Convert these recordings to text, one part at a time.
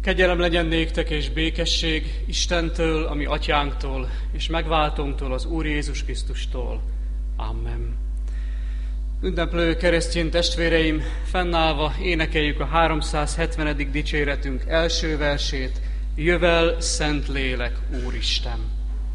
Kegyelem legyen néktek és békesség Istentől, a mi atyánktól, és megváltónktól, az Úr Jézus Krisztustól. Amen. Ünneplő keresztény testvéreim, fennállva énekeljük a 370. dicséretünk első versét. Jövel, Szentlélek, Úristen!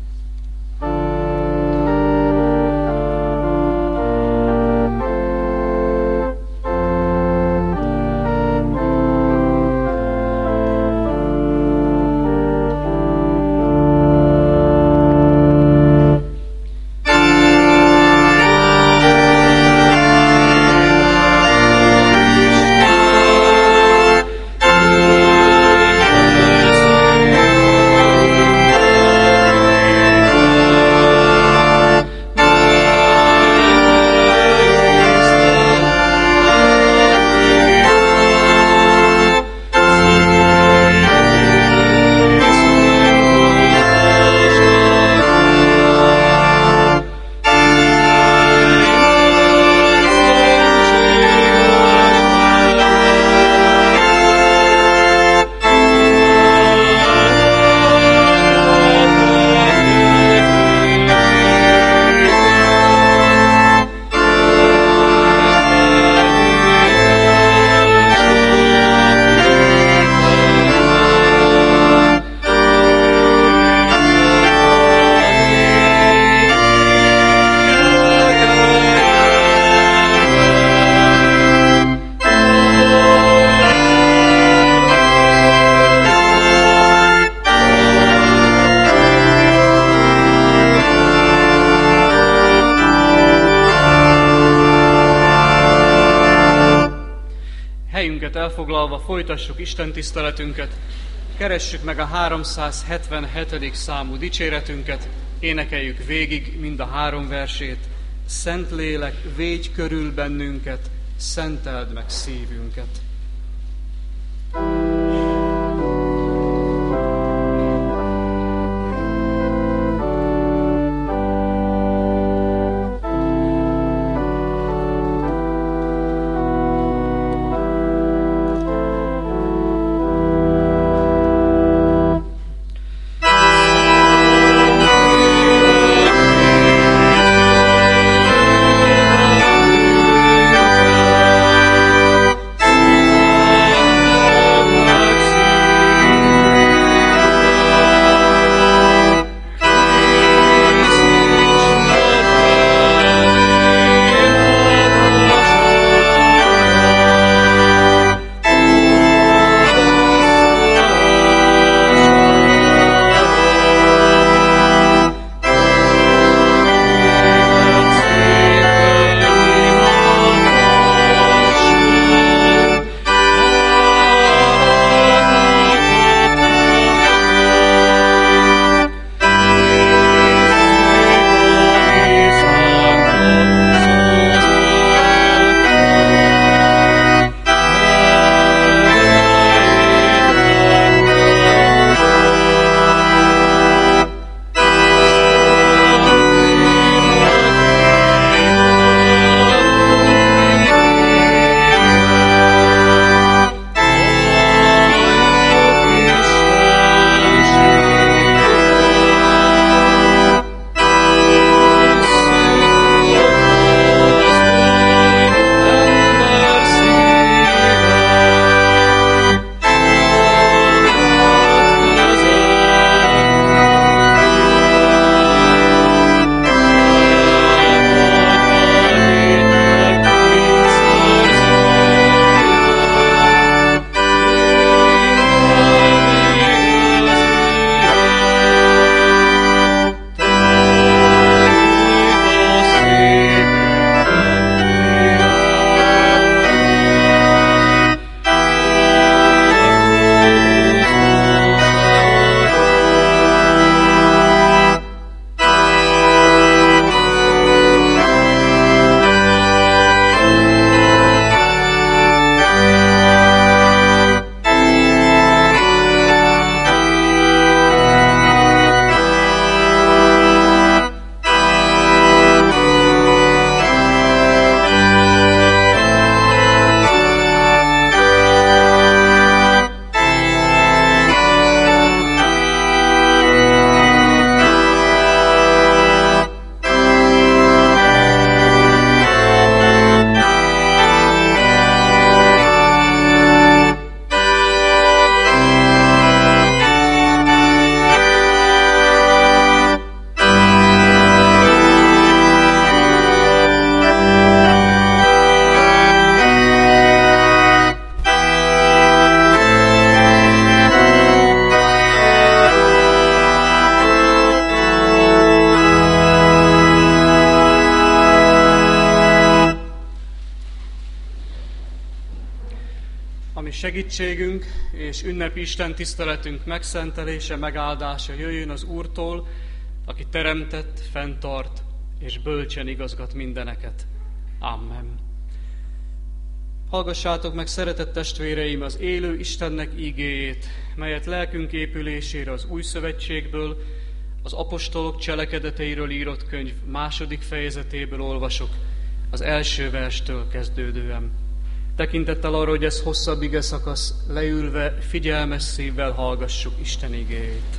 Elfoglalva folytassuk Isten tiszteletünket, keressük meg a 377. számú dicséretünket, énekeljük végig mind a 3 versét. Szentlélek, védj körül bennünket, szenteld meg szívünket. Szentlélek, segítségünk és ünnepi Isten tiszteletünk megszentelése, megáldása jöjjön az Úrtól, aki teremtett, fenntart és bölcsen igazgat mindeneket. Amen. Hallgassátok meg, szeretett testvéreim, az élő Istennek ígéjét, melyet lelkünk épülésére az Új Szövetségből, az apostolok cselekedeteiről írott könyv 2. fejezetéből olvasok, az első verstől kezdődően. Tekintettel arra, hogy ez hosszabb igeszakasz, leülve figyelmes szívvel hallgassuk Isten igéjét.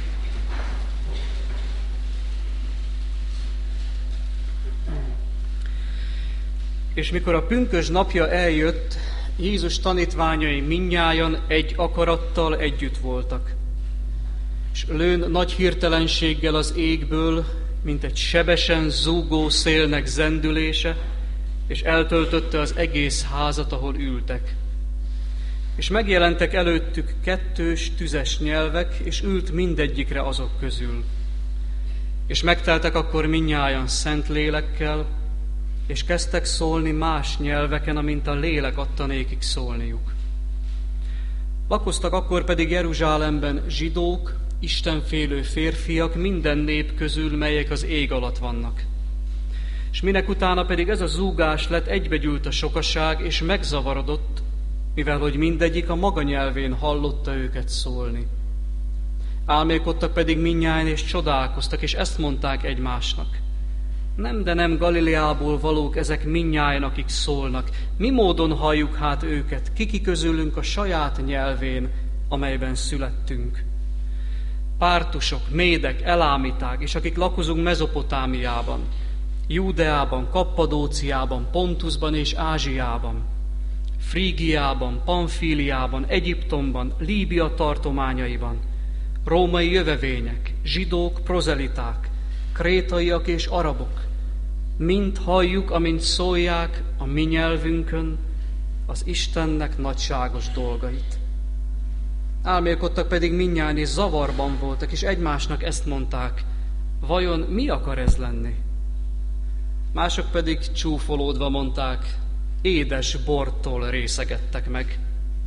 És mikor a pünkösd napja eljött, Jézus tanítványai mindnyájan egy akarattal együtt voltak. És lőn nagy hirtelenséggel az égből, mint egy sebesen zúgó szélnek zendülése, és eltöltötte az egész házat, ahol ültek. És megjelentek előttük 2 tüzes nyelvek, és ült mindegyikre azok közül. És megteltek akkor mindnyájan szent lélekkel, és kezdtek szólni más nyelveken, amint a lélek adta nékik szólniuk. Lakoztak akkor pedig Jeruzsálemben zsidók, istenfélő férfiak minden nép közül, melyek az ég alatt vannak. És minek utána pedig ez a zúgás lett, egybegyűlt a sokaság, és megzavarodott, mivel hogy mindegyik a maga nyelvén hallotta őket szólni. Álmélkodtak pedig mindnyájan, és csodálkoztak, és ezt mondták egymásnak: nem, de nem Galileából valók ezek mindnyájan, akik szólnak. Mi módon halljuk hát őket, kiki közülünk a saját nyelvén, amelyben születtünk? Pártusok, médek, elámiták, és akik lakozunk Mezopotámiában, Júdeában, Kappadóciában, Pontusban és Ázsiában, Frígiában, Pamfíliában, Egyiptomban, Líbia tartományaiban, római jövevények, zsidók, prozeliták, krétaiak és arabok, mind halljuk, amint szólják a mi nyelvünkön az Istennek nagyságos dolgait. Álmélkodtak pedig mindnyájan, és zavarban voltak, és egymásnak ezt mondták: vajon mi akar ez lenni? Mások pedig csúfolódva mondták: édes bortól részegedtek meg.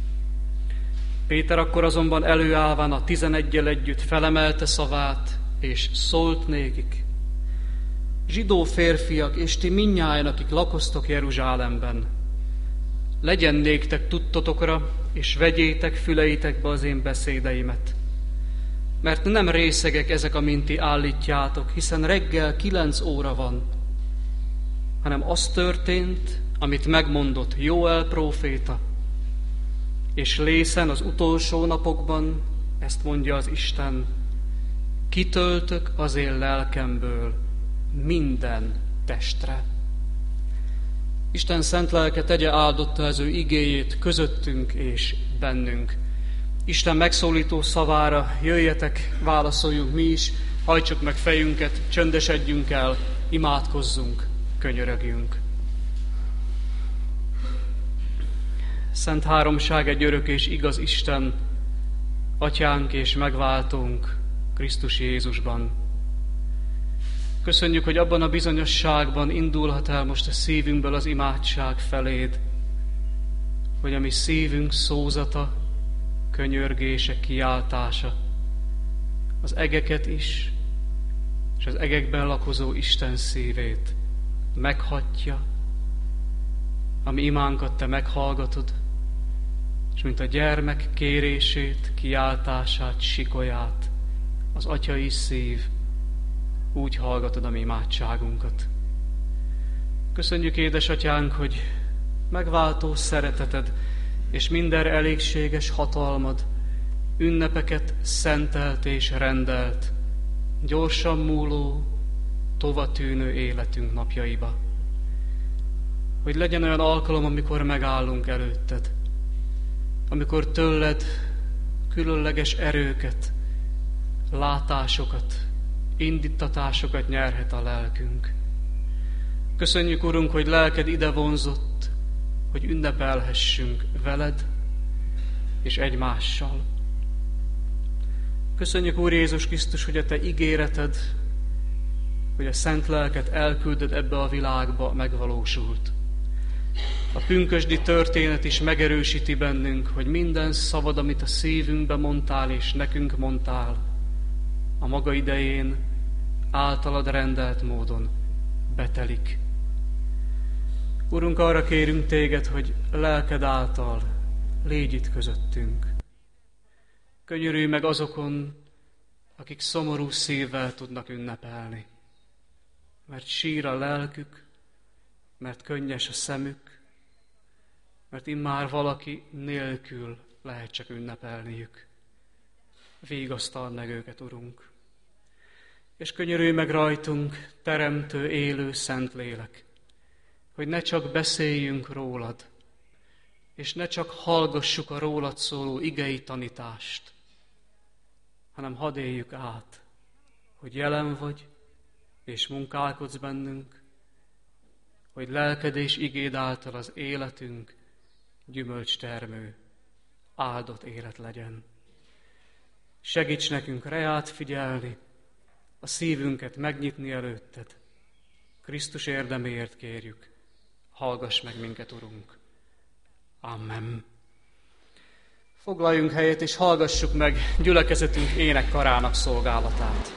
Péter akkor azonban előállván a 11-jel együtt felemelte szavát, és szólt nékik: zsidó férfiak, és ti mindnyájan, akik lakoztok Jeruzsálemben, legyen néktek tudtotokra, és vegyétek füleitekbe az én beszédeimet. Mert nem részegek ezek, amint ti állítjátok, hiszen reggel 9 óra van, hanem az történt, amit megmondott Jóel próféta. És lészen az utolsó napokban, ezt mondja az Isten, kitöltök az én lelkemből minden testre. Isten szent lelke tegye áldotta az ő igéjét közöttünk és bennünk. Isten megszólító szavára jöjjetek, válaszoljunk mi is, hajtsuk meg fejünket, csöndesedjünk el, imádkozzunk, könyörögjünk. Szent háromság, egy örök és igaz Isten, Atyánk és megváltónk Krisztus Jézusban. Köszönjük, hogy abban a bizonyosságban indulhat el most a szívünkből az imádság feléd, hogy a mi szívünk szózata, könyörgése, kiáltása az egeket is, és az egekben lakozó Isten szívét meghatja, a mi imánkat te meghallgatod, és mint a gyermek kérését, kiáltását, sikolyát, az atyai szív, úgy hallgatod a mi imádságunkat. Köszönjük, édesatyánk, hogy megváltó szereteted és mindenre elégséges hatalmad ünnepeket szentelt és rendelt, gyorsan múló, tovatűnő életünk napjaiba. Hogy legyen olyan alkalom, amikor megállunk előtted, amikor tőled különleges erőket, látásokat, indítatásokat nyerhet a lelkünk. Köszönjük, Urunk, hogy lelked ide vonzott, hogy ünnepelhessünk veled és egymással. Köszönjük, Úr Jézus Krisztus, hogy a te ígéreted, hogy a szent lelket elküldöd ebbe a világba, megvalósult. A pünkösdi történet is megerősíti bennünk, hogy minden szavad, amit a szívünkbe mondtál és nekünk mondtál, a maga idején általad rendelt módon betelik. Urunk, arra kérünk téged, hogy lelked által légy itt közöttünk. Könyörülj meg azokon, akik szomorú szívvel tudnak ünnepelni, mert sír a lelkük, mert könnyes a szemük, mert immár valaki nélkül lehet csak ünnepelniük. Vigasztald meg őket, Urunk. És könyörülj meg rajtunk, teremtő, élő, szent lélek, hogy ne csak beszéljünk rólad, és ne csak hallgassuk a rólad szóló igei tanítást, hanem hadd éljük át, hogy jelen vagy, és munkálkodsz bennünk, hogy lelked és igéd által az életünk gyümölcstermő, áldott élet legyen. Segíts nekünk reát figyelni, a szívünket megnyitni előtted. Krisztus érdeméért kérjük, hallgass meg minket, Urunk. Amen. Foglaljunk helyet, és hallgassuk meg gyülekezetünk énekkarának szolgálatát.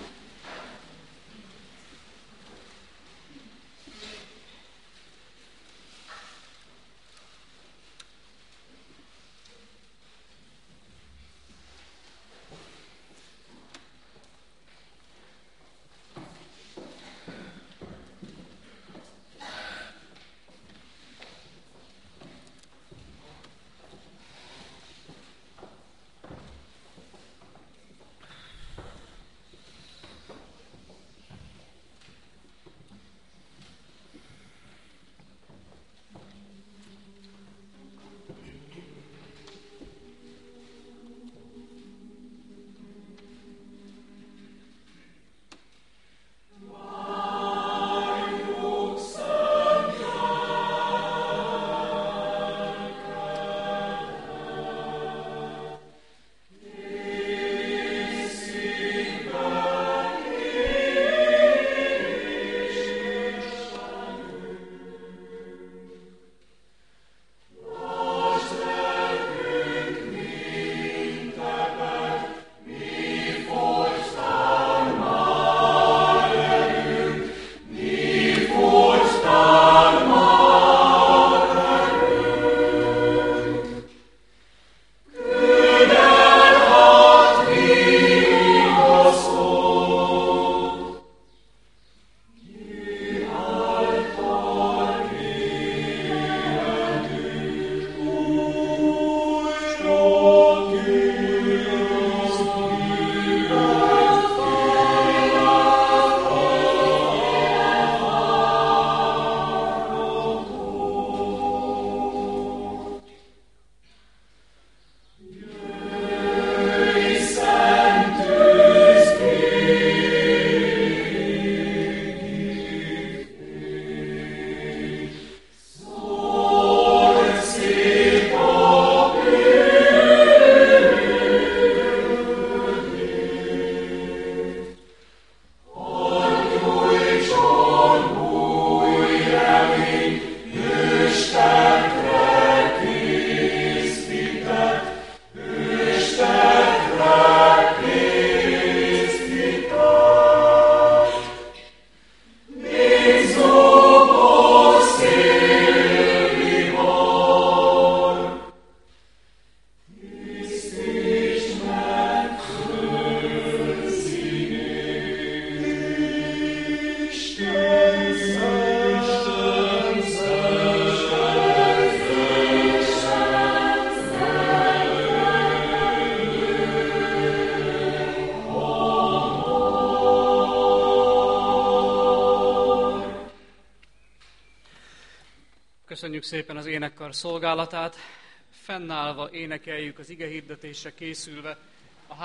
Köszönjük szépen az énekkar szolgálatát. Fennállva énekeljük az igehirdetésre készülve a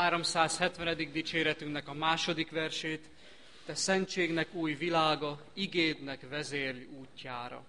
370. dicséretünknek a második versét. Te szentségnek új világa, igédnek vezérl útjára.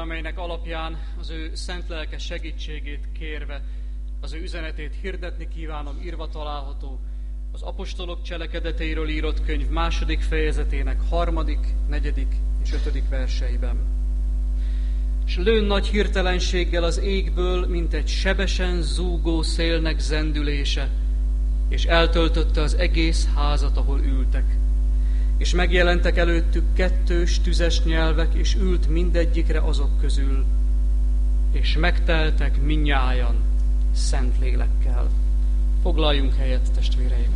amelynek alapján az ő szent lelke segítségét kérve az ő üzenetét hirdetni kívánom, írva található az apostolok cselekedeteiről írott könyv 2. fejezetének 3., 4. és 5. verseiben. S lőn nagy hirtelenséggel az égből, mint egy sebesen zúgó szélnek zendülése, és eltöltötte az egész házat, ahol ültek. És megjelentek előttük 2 tüzes nyelvek, és ült mindegyikre azok közül, és megteltek mindnyájan szent lélekkel. Foglaljunk helyet, testvéreim!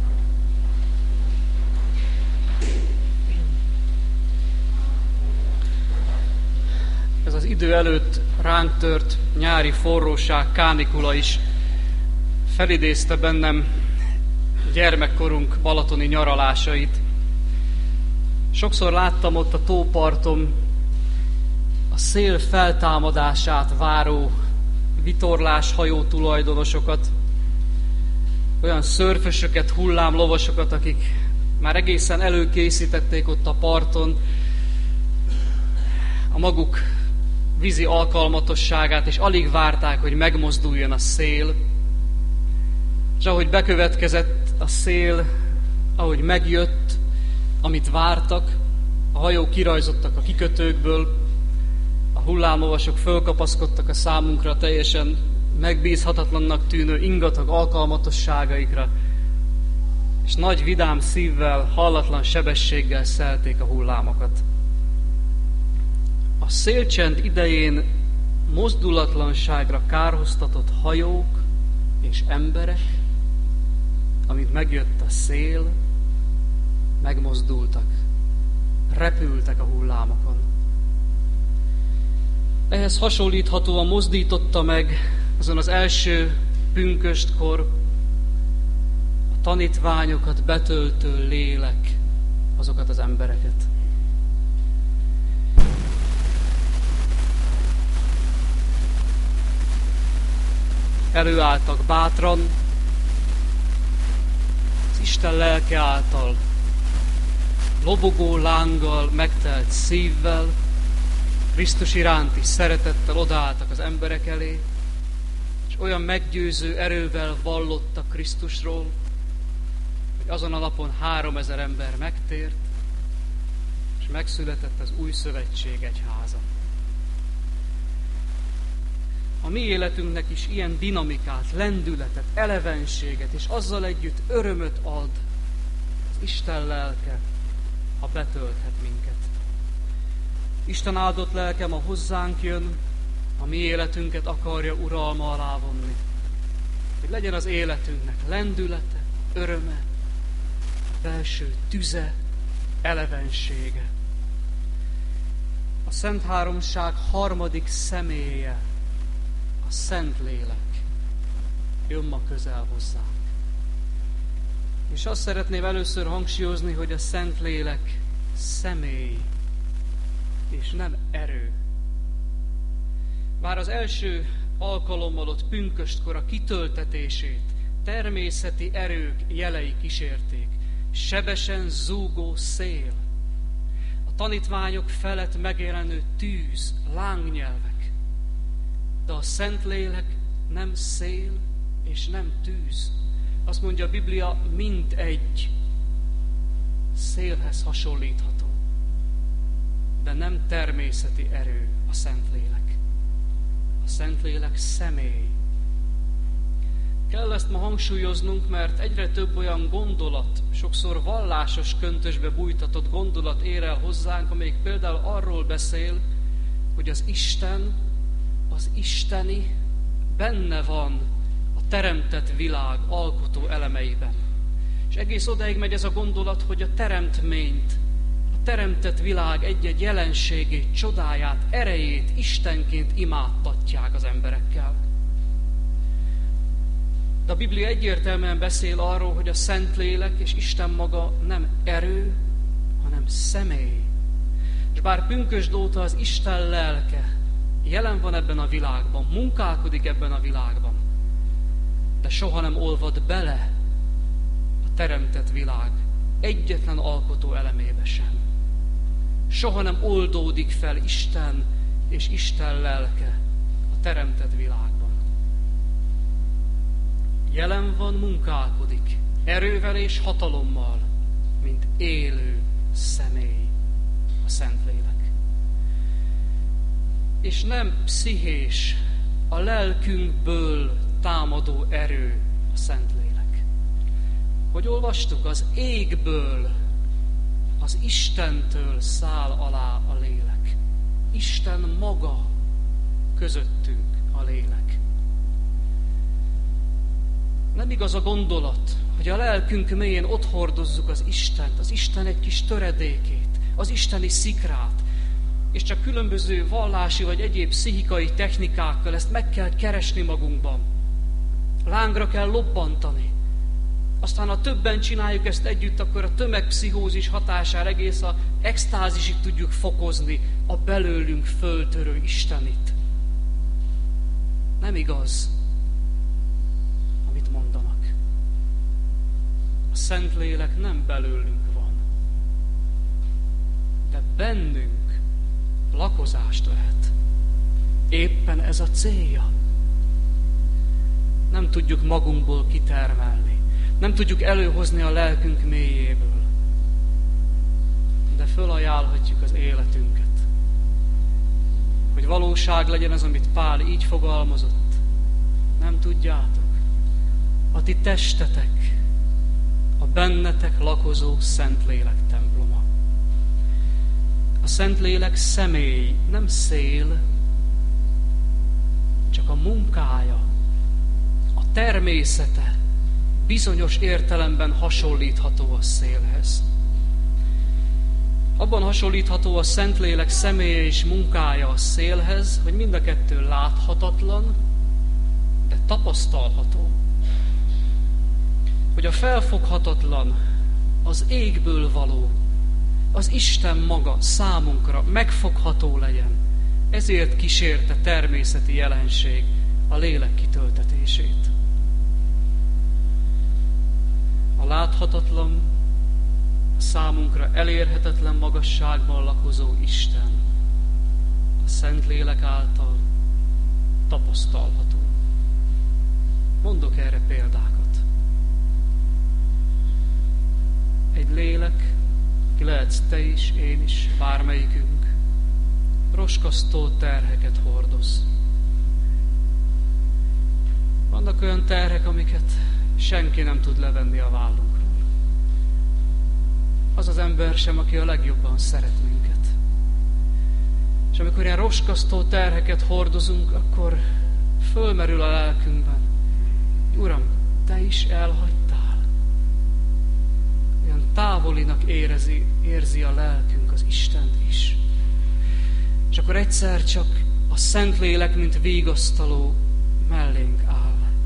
Ez az idő előtt ránk tört nyári forróság, kánikula is felidézte bennem gyermekkorunk balatoni nyaralásait. Sokszor láttam ott a tóparton a szél feltámadását váró vitorláshajó tulajdonosokat, olyan szörfösöket, hullámlovasokat, akik már egészen előkészítették ott a parton a maguk vízi alkalmatosságát, és alig várták, hogy megmozduljon a szél. És ahogy bekövetkezett a szél, ahogy megjött, amit vártak, a hajók kirajzottak a kikötőkből, a hullámlovasok fölkapaszkodtak a számunkra teljesen megbízhatatlannak tűnő ingatag alkalmatosságaikra, és nagy vidám szívvel, hallatlan sebességgel szelték a hullámokat. A szélcsend idején mozdulatlanságra kárhoztatott hajók és emberek, amint megjött a szél, megmozdultak, repültek a hullámokon. Ehhez hasonlíthatóan mozdította meg azon az első pünköstkor a tanítványokat betöltő lélek azokat az embereket. Előálltak bátran, az Isten lelke által, lobogó lánggal megtelt szívvel, Krisztus iránti szeretettel odaálltak az emberek elé, és olyan meggyőző erővel vallottak Krisztusról, hogy azon a napon 3000 ember megtért, és megszületett az új szövetség egyháza. A mi életünknek is ilyen dinamikát, lendületet, elevenséget, és azzal együtt örömöt ad az Isten lelke, ha betölthet minket. Isten áldott lelke ma hozzánk jön, a mi életünket akarja uralma alá vonni. Hogy legyen az életünknek lendülete, öröme, belső tüze, elevensége. A Szent Háromság harmadik személye, a Szentlélek jön ma közel hozzánk. És azt szeretném először hangsúlyozni, hogy a Szentlélek személy, és nem erő. Bár az első alkalommal ott pünköstkor a kitöltetését természeti erők jelei kísérték, sebesen zúgó szél, a tanítványok felett megjelenő tűz, lángnyelvek, de a Szentlélek nem szél és nem tűz. Azt mondja a Biblia, mint egy szélhez hasonlítható, de nem természeti erő a Szentlélek. A Szentlélek személy. Kell ezt ma hangsúlyoznunk, mert egyre több olyan gondolat, sokszor vallásos köntösbe bújtatott gondolat ér el hozzánk, amelyik például arról beszél, hogy az Isten, az isteni benne van a teremtett világ alkotó elemeiben. És egész odáig megy ez a gondolat, hogy a teremtményt, a teremtett világ egy-egy jelenségét, csodáját, erejét Istenként imádtatják az emberekkel. De a Biblia egyértelműen beszél arról, hogy a Szentlélek és Isten maga nem erő, hanem személy. És bár pünkösd óta az Isten lelke jelen van ebben a világban, munkálkodik ebben a világban, de soha nem olvad bele a teremtett világ egyetlen alkotó elemébe sem. Soha nem oldódik fel Isten és Isten lelke a teremtett világban. Jelen van, munkálkodik, erővel és hatalommal, mint élő személy, a Szentlélek. És nem pszichés, a lelkünkből támadó erő a Szentlélek. Hogy olvastuk, az égből, az Istentől száll alá a lélek. Isten maga közöttünk a lélek. Nem igaz a gondolat, hogy a lelkünk mélyén ott hordozzuk az Istent, az Isten egy kis töredékét, az isteni szikrát, és csak különböző vallási vagy egyéb pszichikai technikákkal ezt meg kell keresni magunkban. Lángra kell lobbantani. Aztán ha többen csináljuk ezt együtt, akkor a tömegpszichózis hatására egész a extázisig tudjuk fokozni a belőlünk föltörő Istenit. Nem igaz, amit mondanak. A Szentlélek nem belőlünk van, de bennünk lakozást vehet. Éppen ez a célja. Nem tudjuk magunkból kitermelni. Nem tudjuk előhozni a lelkünk mélyéből. De fölajánlhatjuk az életünket. Hogy valóság legyen az, amit Pál így fogalmazott. Nem tudjátok? A ti testetek, a bennetek lakozó Szentlélek temploma. A Szentlélek személy, nem szél, csak a munkája, a természete bizonyos értelemben hasonlítható a szélhez. Abban hasonlítható a Szentlélek személye és munkája a szélhez, hogy mind a kettő láthatatlan, de tapasztalható. Hogy a felfoghatatlan, az égből való, az Isten maga számunkra megfogható legyen. Ezért kísérte természeti jelenség a lélek kitöltetését. A láthatatlan, a számunkra elérhetetlen magasságban lakozó Isten a Szentlélek által tapasztalható. Mondok erre példákat. Egy lélek, ki lehetsz te is, én is, bármelyikünk, roskasztó terheket hordoz. Vannak olyan terhek, amiket senki nem tud levenni a vállunkról. Az az ember sem, aki a legjobban szeret minket. És amikor ilyen roskasztó terheket hordozunk, akkor fölmerül a lelkünkben. Uram, te is elhagytál. Olyan távolinak érzi a lelkünk az Istent is. És akkor egyszer csak a Szentlélek, mint vigasztaló mellénk áll.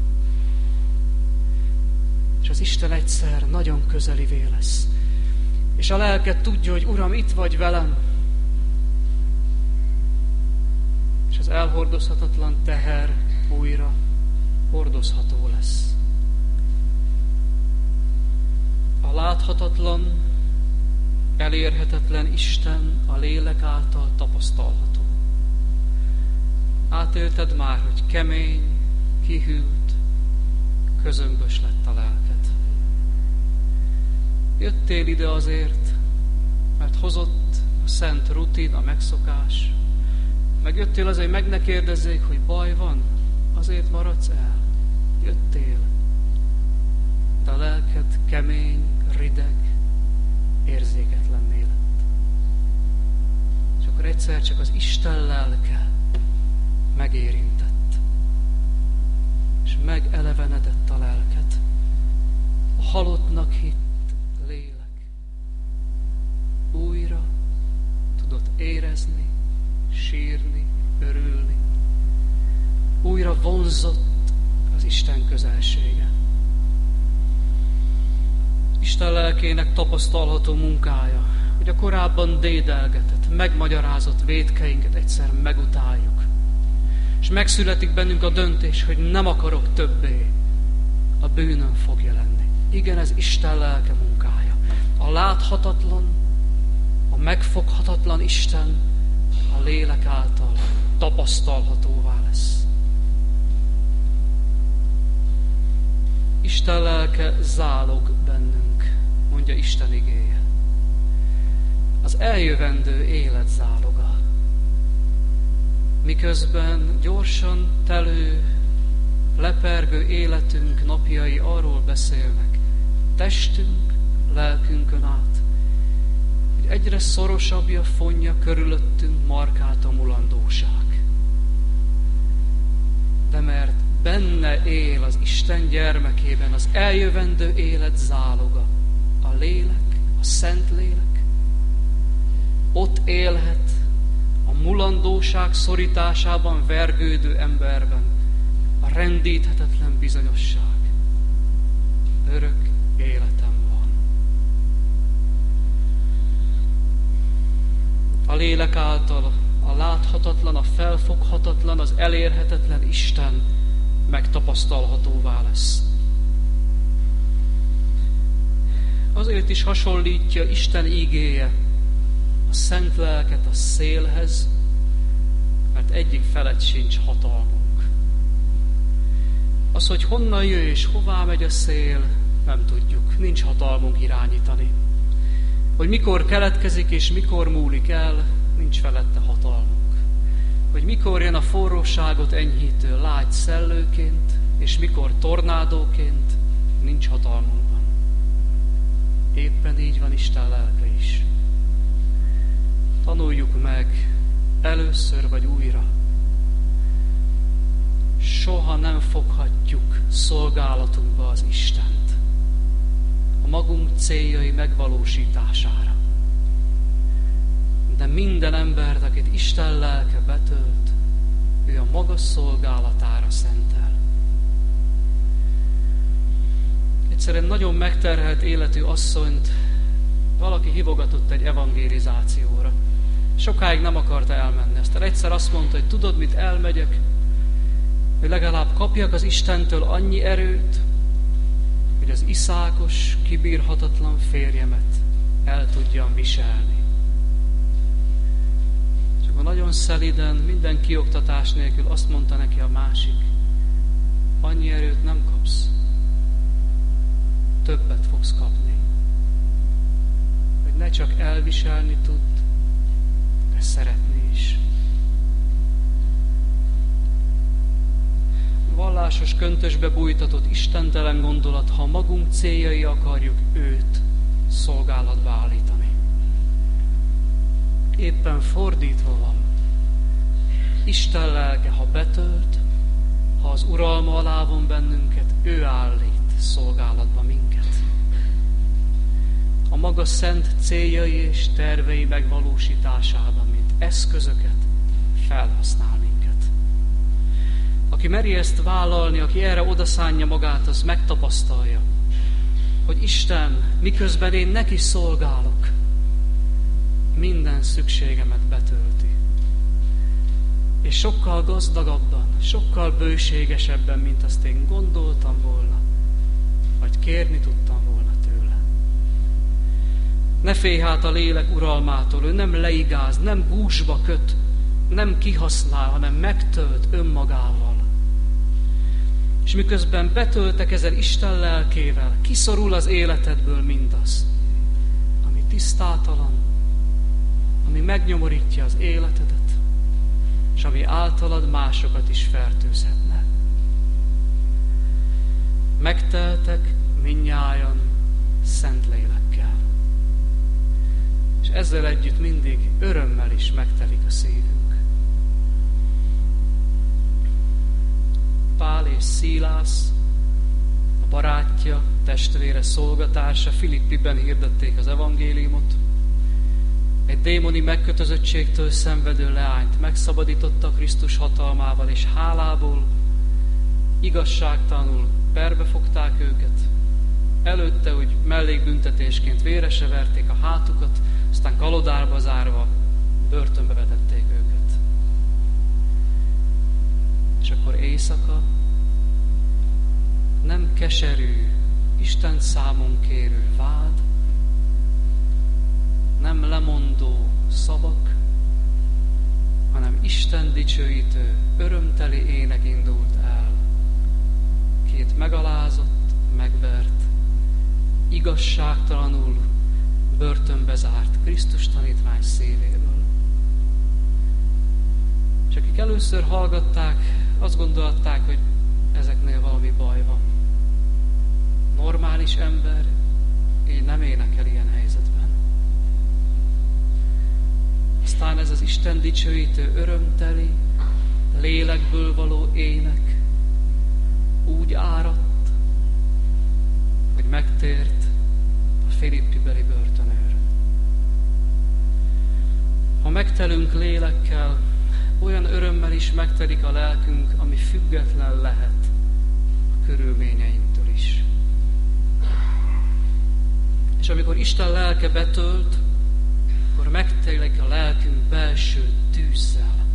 És az Isten egyszer nagyon közelivé lesz. És a lelked tudja, hogy Uram, itt vagy velem. És az elhordozhatatlan teher újra hordozható lesz. A láthatatlan, elérhetetlen Isten a lélek által tapasztalható. Átélted már, hogy kemény, kihűlt, közömbös lett a lelked. Jöttél ide azért, mert hozott a szent rutin, a megszokás. Meg jöttél azért, hogy meg ne kérdezzék, hogy baj van, azért maradsz el. Jöttél, de a lelked kemény, rideg, érzéketlenné lett. És akkor egyszer csak az Isten lelke megérintett, és megelevenedett a lelked. A halottnak hitt lélek újra tudott érezni, sírni, örülni. Újra vonzott az Isten közelsége. Isten lelkének tapasztalható munkája, hogy a korábban dédelgetett, megmagyarázott vétkeinket egyszer megutáljuk. És megszületik bennünk a döntés, hogy nem akarok többé a bűnön fogja lenni. Igen, ez Isten lelke munkája. A láthatatlan, a megfoghatatlan Isten a lélek által tapasztalhatóvá lesz. Isten lelke zálog bennünk, mondja Isten igéje. Az eljövendő élet záloga. Miközben gyorsan telő, lepergő életünk napjai arról beszélnek, testünk, lelkünkön át, hogy egyre szorosabbja fonja körülöttünk markát a mulandóság. De mert benne él az Isten gyermekében az eljövendő élet záloga, a lélek, a szent lélek, ott élhet a mulandóság szorításában vergődő emberben a rendíthetetlen bizonyosság. Örök életem van. A lélek által a láthatatlan, a felfoghatatlan, az elérhetetlen Isten megtapasztalhatóvá lesz. Azért is hasonlítja Isten ígéje a szent lelket a szélhez, mert egyik felett sincs hatalmunk. Az, hogy honnan jöjj és hová megy a szél, nem tudjuk, nincs hatalmunk irányítani. Hogy mikor keletkezik és mikor múlik el, nincs felette hatalmunk. Hogy mikor jön a forróságot enyhítő lágy szellőként, és mikor tornádóként, nincs hatalmunkban. Éppen így van Isten lelke is. Tanuljuk meg először vagy újra. Soha nem foghatjuk szolgálatunkba az Istent a magunk céljai megvalósítására. De minden embert, akit Isten lelke betölt, ő a maga szolgálatára szentel. Egyszerűen nagyon megterhelt életű asszonyt valaki hívogatott egy evangelizációra. Sokáig nem akarta elmenni. Aztán egyszer azt mondta, hogy tudod mit, elmegyek, hogy legalább kapjak az Istentől annyi erőt, hogy az iszákos, kibírhatatlan férjemet el tudjam viselni. És akkor nagyon szeliden, minden kioktatás nélkül azt mondta neki a másik, annyi erőt nem kapsz, többet fogsz kapni. Hogy ne csak elviselni tudd, de szeretni is. Vallásos köntösbe bújtatott istentelen gondolat, ha magunk céljai akarjuk őt szolgálatba állítani. Éppen fordítva van. Isten lelke, ha betölt, ha az uralma alá von bennünket, ő állít szolgálatba minket. A maga szent céljai és tervei megvalósításában, mint eszközöket felhasznál minket. Aki meri ezt vállalni, aki erre odaszánja magát, az megtapasztalja, hogy Isten, miközben én neki szolgálok, minden szükségemet betölti. És sokkal gazdagabban, sokkal bőségesebben, mint azt én gondoltam volna, vagy kérni tudtam volna tőle. Ne félj hát a lélek uralmától, ő nem leigáz, nem gúzsba köt, nem kihasznál, hanem megtölt önmagával. És miközben betöltekezel Isten lelkével, kiszorul az életedből mindaz, ami tisztátalan, ami megnyomorítja az életedet, és ami általad másokat is fertőzhetne. Megteltek mindnyájan szent lélekkel, és ezzel együtt mindig örömmel is megtelik a szívünk. Pál és Szilász, a barátja, testvére, szolgatársa Filippiben hirdették az evangéliumot. Egy démoni megkötözöttségtől szenvedő leányt megszabadította Krisztus hatalmával, és hálából igazságtalanul perbe fogták őket. Előtte úgy mellékbüntetésként vérese verték a hátukat, aztán kalodárba zárva börtönbe vetették őket. És akkor éjszaka nem keserű, Isten számon kérő vád, nem lemondó szavak, hanem Isten dicsőítő, örömteli ének indult el. Két megalázott, megvert, igazságtalanul börtönbe zárt Krisztus tanítvány szívéből. És akik először hallgatták, azt gondolták, hogy ezeknél valami baj van. Normális ember így nem énekel ilyen helyzetben. Aztán ez az Isten dicsőítő, örömteli, lélekből való ének úgy áradt, hogy megtért a Filippibeli börtönőr. Ha megtelünk lélekkel, olyan örömmel is megtelik a lelkünk, ami független lehet a körülményeinktől is. És amikor Isten lelke betölt, akkor megtelik a lelkünk belső tűzzel.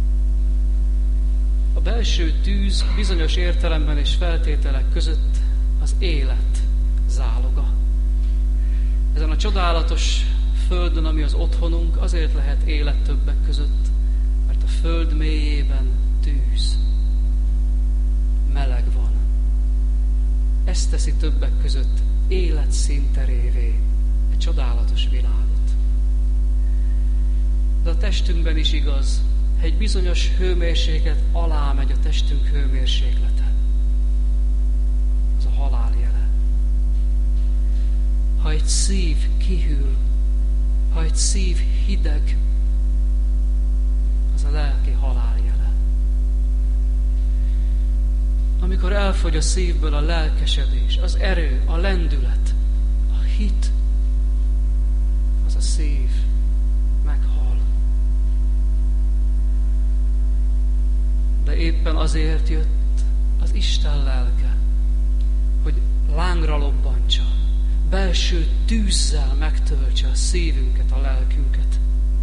A belső tűz bizonyos értelemben és feltételek között az élet záloga. Ezen a csodálatos földön, ami az otthonunk, azért lehet élet többek között, mert a föld mélyében tűz, meleg van. Ez teszi többek között életszínterévé egy csodálatos világot. De a testünkben is igaz, ha egy bizonyos hőmérséklet alá megy a testünk hőmérséklete, az a halál jele. Ha egy szív kihűl, ha egy szív hideg, az a lelki halál jele. Amikor elfogy a szívből a lelkesedés, az erő, a lendület, a hit, az a szív meghal. De éppen azért jött az Isten lelke, hogy lángra lobbantsa, belső tűzzel megtöltse a szívünket, a lelkünket.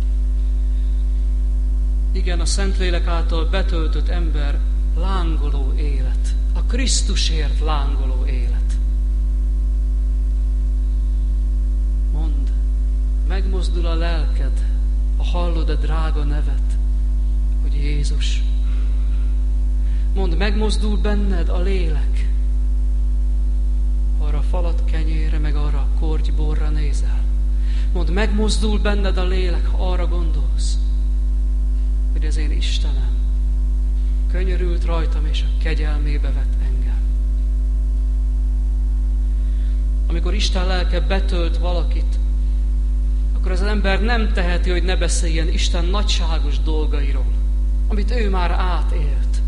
Igen, a Szentlélek által betöltött ember lángoló élet, a Krisztusért lángoló élet. Mondd, megmozdul a lelked, ha hallod a drága nevet, hogy Jézus. Mondd, megmozdul benned a lélek, arra a falat kenyére, meg arra a kortyborra nézel. Mondd, megmozdul benned a lélek, ha arra gondolsz, hogy az én Istenem könyörült rajtam, és a kegyelmébe vett engem. Amikor Isten lelke betölt valakit, akkor az ember nem teheti, hogy ne beszéljen Isten nagyságos dolgairól, amit ő már átélt.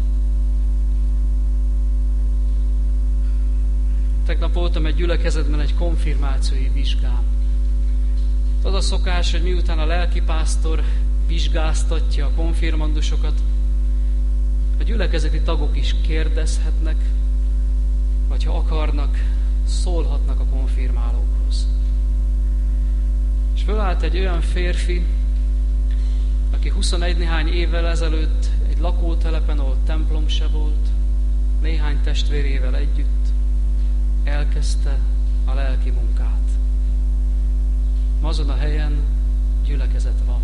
Tegnap voltam egy gyülekezetben egy konfirmációi vizsgán. Az a szokás, hogy miután a lelkipásztor vizsgáztatja a konfirmandusokat, a gyülekezeti tagok is kérdezhetnek, vagy ha akarnak, szólhatnak a konfirmálókhoz. És fölállt egy olyan férfi, aki 21 néhány évvel ezelőtt egy lakótelepen, ahol templom se volt, néhány testvérével együtt elkezdte a lelki munkát. Ma azon a helyen gyülekezet van.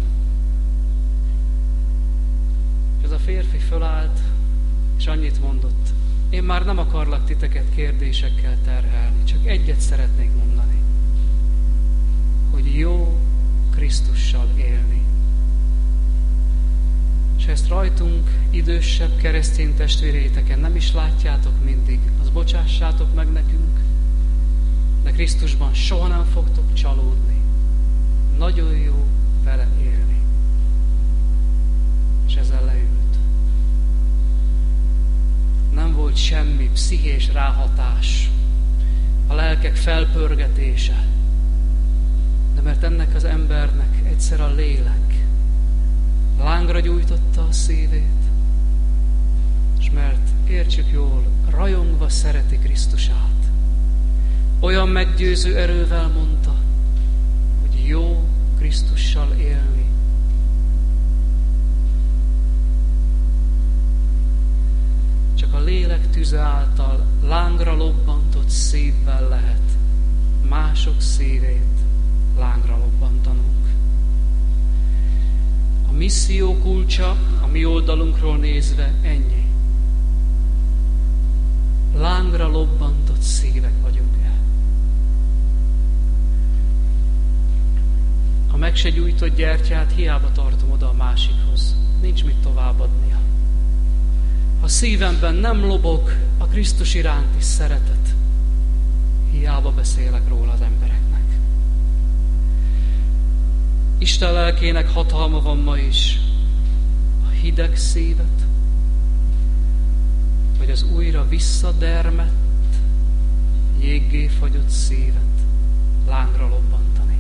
És ez a férfi fölállt, és annyit mondott: én már nem akarlak titeket kérdésekkel terhelni, csak egyet szeretnék mondani, hogy jó Krisztussal élni. És ezt rajtunk, idősebb keresztény testvéreiteken nem is látjátok mindig, az bocsássátok meg nekünk, de Krisztusban soha nem fogtok csalódni. Nagyon jó vele élni. És ezzel leült. Nem volt semmi pszichés ráhatás, a lelkek felpörgetése, de mert ennek az embernek egyszer a lélek lángra gyújtotta a szívét, és mert értsük jól, rajongva szereti Krisztusát, olyan meggyőző erővel mondta, hogy jó Krisztussal élni. Csak a lélek tüze által lángra lobbantott szívvel lehet mások szívét lángra lobbantanunk. A misszió kulcsa a mi oldalunkról nézve ennyi. Lángra lobbantott szívek vagyunk el. A meg se gyújtott gyertyát hiába tartom oda a másikhoz. Nincs mit továbbadnia. Ha szívemben nem lobog a Krisztus iránti szeretet, hiába beszélek róla az embereknek. Isten lelkének hatalma van ma is a hideg szívet, vagy az újra visszadermedt, jéggé fagyott szívet lángra lobbantani.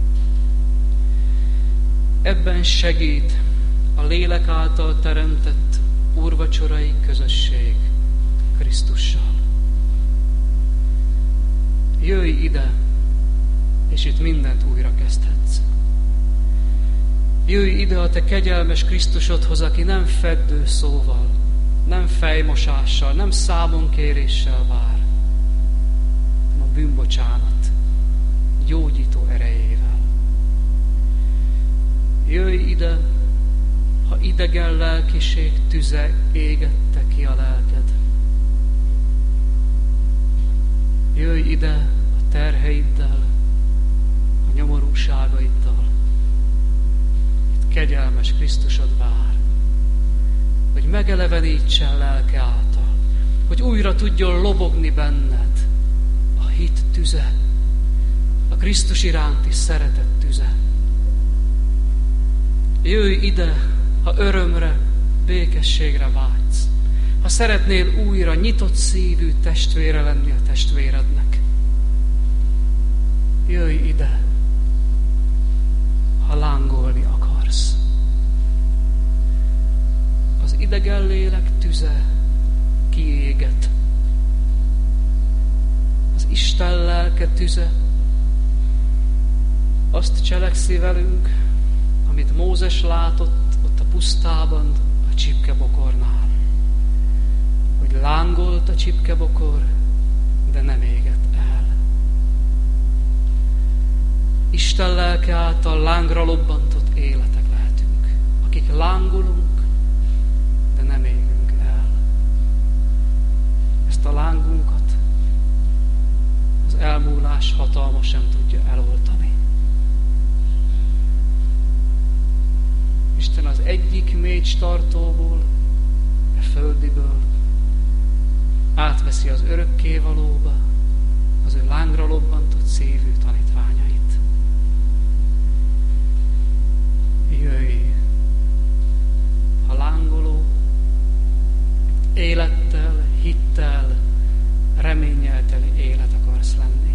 Ebben segít a lélek által teremtett úrvacsorai közösség Krisztussal. Jöjj ide, és itt mindent újra kezdhetsz. Jöjj ide a te kegyelmes Krisztusodhoz, aki nem feddő szóval, nem fejmosással, nem számonkéréssel vár, hanem a bűnbocsánat gyógyító erejével. Jöjj ide, ha idegen lelkiség tüze égette ki a lelked. Jöjj ide a terheiddel, a nyomorúságaiddal. Itt kegyelmes Krisztusod vár, hogy megelevenítsen lelke által, hogy újra tudjon lobogni benned a hit tüze, a Krisztus iránti szeretet tüze. Jöjj ide, ha örömre, békességre vágysz, ha szeretnél újra nyitott szívű testvére lenni a testvérednek. Jöjj ide, ha lángolni akarsz. Az idegen lélek tüze kiéget. Az Isten lelke tüze azt cselekszi velünk, amit Mózes látott ott a pusztában a csipkebokornál. Hogy lángolt a csipkebokor, de nem égett el. Isten lelke által lángra lobbantott életek lehetünk, akik lángolunk, de nem égünk el. Ezt a lángunkat az elmúlás hatalma sem tudja eloltani. Isten az egyik mécstartóból, a földiből átveszi az örökkévalóba az ő lángra lobbantott szívű tanítványait. Jöjj, ha lángoló, élettel, hittel, reménnyel teli élet akarsz lenni.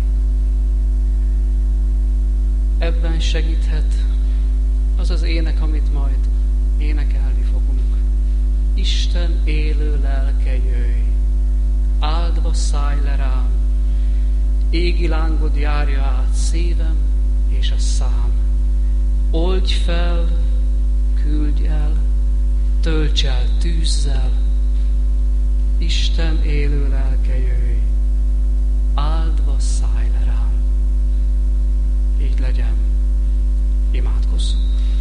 Ebben segíthet az az ének, amit majd énekelni fogunk. Isten élő lelke, jöjj, áldva szállj le rám, égi lángod járja át szívem és a szám. Oldj fel, küldj el, tölts el tűzzel, Isten élő lelke, jöjj, áldva szállj le rám. Így legyen, imádkozzunk.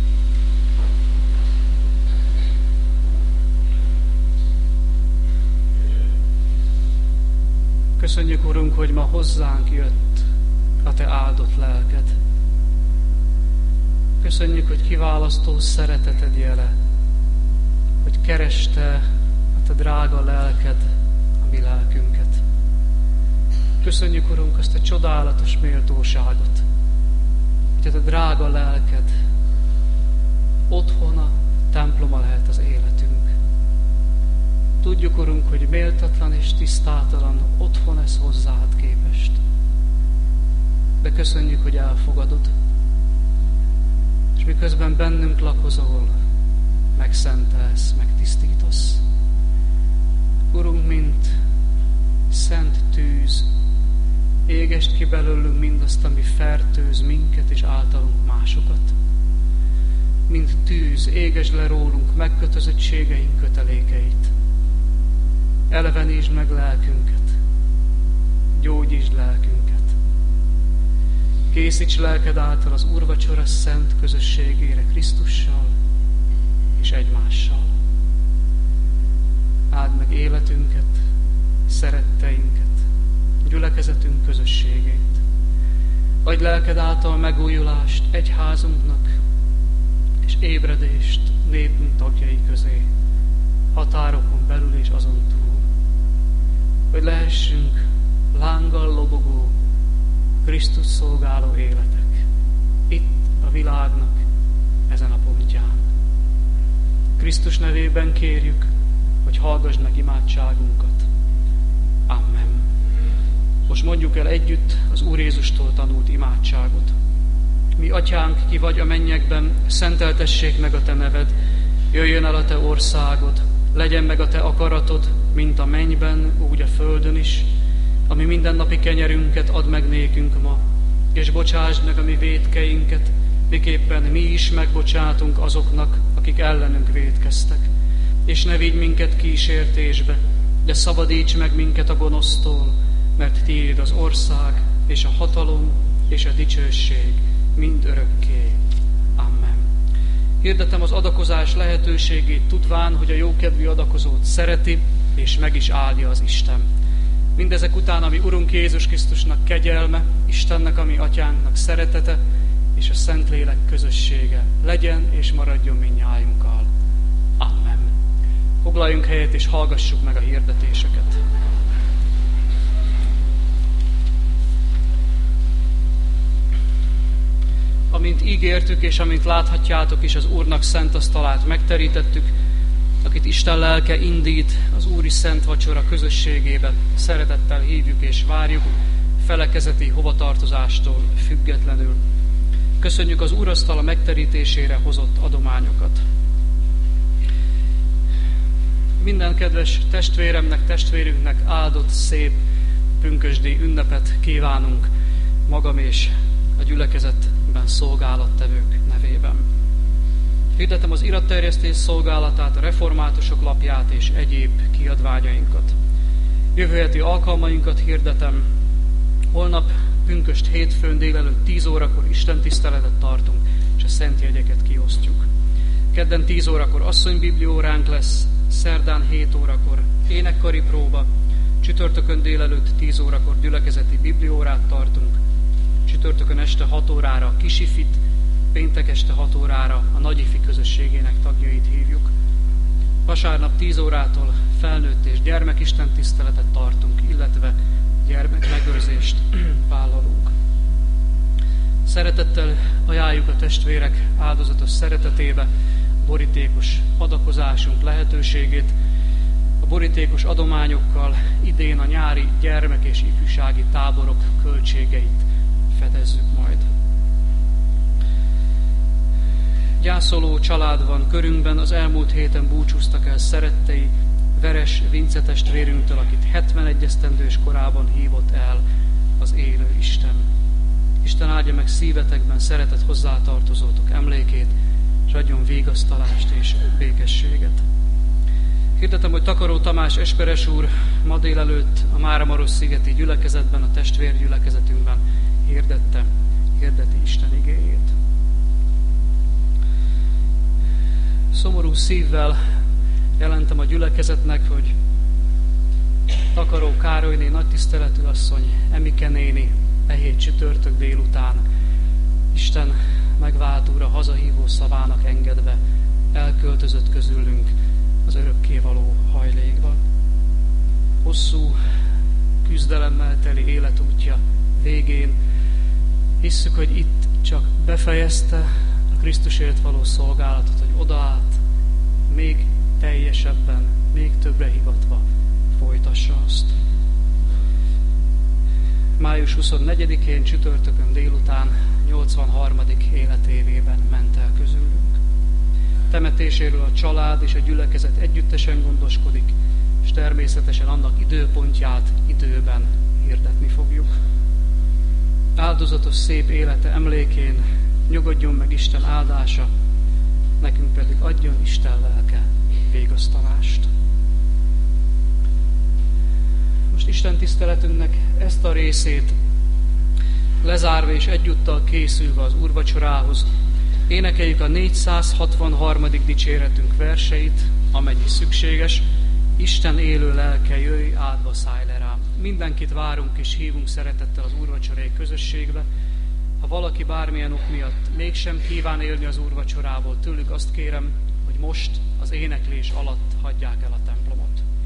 Köszönjük, Urunk, hogy ma hozzánk jött a Te áldott lelked. Köszönjük, hogy kiválasztó szereteted jele, hogy kereste a Te drága lelked a mi lelkünket. Köszönjük, Urunk, azt a csodálatos méltóságot, hogy a Te drága lelked otthona, temploma lehet az életünk. Tudjuk, Urunk, hogy méltatlan és tisztátalan otthon ez hozzád képest. De köszönjük, hogy elfogadod, és miközben bennünk lakozol, megszentelsz, megtisztítasz. Urunk, mint szent tűz, égest ki belőlünk mindazt, ami fertőz minket és általunk másokat. Mint tűz, égesd le rólunk megkötözöttségeink kötelékeit. Elevenítsd meg lelkünket, gyógyítsd lelkünket. Készíts lelked által az úrvacsora szent közösségére Krisztussal és egymással. Áld meg életünket, szeretteinket, gyülekezetünk közösségét. Adj lelked által megújulást egyházunknak, és ébredést népünk tagjai közé, határokon belül és azon túl. Hogy lehessünk lánggal lobogó, Krisztus szolgáló életek, itt a világnak ezen a pontján. Krisztus nevében kérjük, hogy hallgass meg imádságunkat. Amen. Most mondjuk el együtt az Úr Jézustól tanult imádságot. Mi atyánk, ki vagy a mennyekben, szenteltessék meg a te neved, jöjjön el a te országod, legyen meg a te akaratod, mint a mennyben, úgy a földön is. Ami mindennapi kenyerünket add meg nékünk ma, és bocsásd meg a mi vétkeinket, miképpen mi is megbocsátunk azoknak, akik ellenünk vétkeztek. És ne vigy minket kísértésbe, de szabadíts meg minket a gonosztól, mert tiéd az ország, és a hatalom, és a dicsőség mind örökké. Amen. Hirdetem az adakozás lehetőségét, tudván, hogy a jókedvű adakozót szereti, és meg is áldja az Isten. Mindezek után, ami Urunk Jézus Krisztusnak kegyelme, Istennek, ami Atyánknak szeretete, és a Szentlélek közössége legyen és maradjon mindnyájunkkal. Amen. Foglaljunk helyet és hallgassuk meg a hirdetéseket. Amint ígértük, és amint láthatjátok is, az Úrnak szent asztalát megterítettük, akit Isten lelke indít az Úri Szent Vacsora közösségébe, szeretettel hívjuk és várjuk, felekezeti hovatartozástól függetlenül. Köszönjük az úrasztala megterítésére hozott adományokat. Minden kedves testvéremnek, testvérünknek áldott, szép pünkösdi ünnepet kívánunk magam és a gyülekezetben szolgálattevők nevében. Hirdetem az iratterjesztés szolgálatát, a reformátusok lapját és egyéb kiadványainkat. Jövő heti alkalmainkat hirdetem. Holnap pünkösd hétfőn délelőtt 10 órakor istentiszteletet tartunk, és a szent jegyeket kiosztjuk. Kedden 10 órakor asszonybiblióránk lesz, szerdán 7 órakor énekkari próba, csütörtökön délelőtt 10 órakor gyülekezeti bibliórát tartunk, csütörtökön este 6 órára a kisifit, péntek este 6 órára a nagyifi közösségének tagjait hívjuk. Vasárnap 10 órától felnőtt és gyermekistentiszteletet tartunk, illetve gyermekmegőrzést vállalunk. Szeretettel ajánljuk a testvérek áldozatos szeretetébe borítékos adakozásunk lehetőségét. A borítékos adományokkal idén a nyári gyermek- és ifjúsági táborok költségeit fedezzük majd. Gyászoló család van körünkben, az elmúlt héten búcsúztak el szerettei, Veres Vince testvérünktől, akit 71 esztendős korában hívott el az élő Isten. Isten áldja meg szívetekben szeretett hozzátartozótok emlékét, és adjon vigasztalást és békességet. Hirdetem, hogy Takaró Tamás esperes úr ma délelőtt a Máramarosszigeti gyülekezetben, a testvérgyülekezetünkben hirdeti Isten igéjét. Szomorú szívvel jelentem a gyülekezetnek, hogy Takaró Károlyné nagytiszteletű asszony, Emike néni e hét csütörtök délután Isten megváltóra hazahívó szavának engedve elköltözött közülünk az örökkévaló hajlékba. Hosszú küzdelemmel teli életútja végén hisszük, hogy itt csak befejezte a Krisztusért való szolgálatot, hogy odaállt, még teljesebben, még többre hivatva folytassa azt. Május 24-én csütörtökön délután 83. életévében ment el közülünk. Temetéséről a család és a gyülekezet együttesen gondoskodik, és természetesen annak időpontját időben hirdetni fogjuk. Áldozatos szép élete emlékén nyugodjon meg Isten áldása, nekünk pedig adjon Isten lelke vigasztalást. Most Isten tiszteletünknek ezt a részét lezárva és egyúttal készülve az úrvacsorához, Énekeljük a 463. dicséretünk verseit, amennyi szükséges. Isten élő lelke, jöjj, áldva szállj le rám. Mindenkit várunk és hívunk szeretettel az úrvacsorai közösségbe. Ha valaki bármilyen ok miatt mégsem kíván élni az úrvacsorából, tőlük azt kérem, hogy most az éneklés alatt hagyják el a templomot.